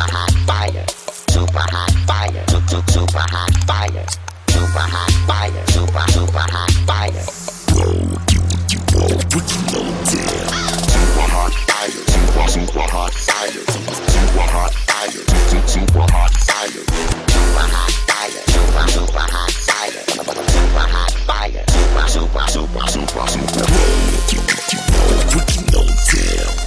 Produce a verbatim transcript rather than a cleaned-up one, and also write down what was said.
hot fire, super hot fire, super super hot fire, super hot fire, super super hot fire. Roll, you you roll, put you know down. Super hot fire, super super hot fire, super hot fire, super super hot fire, super hot fire, super super hot fire, super hot fire, super super super super super. Roll, you you roll, put you know down.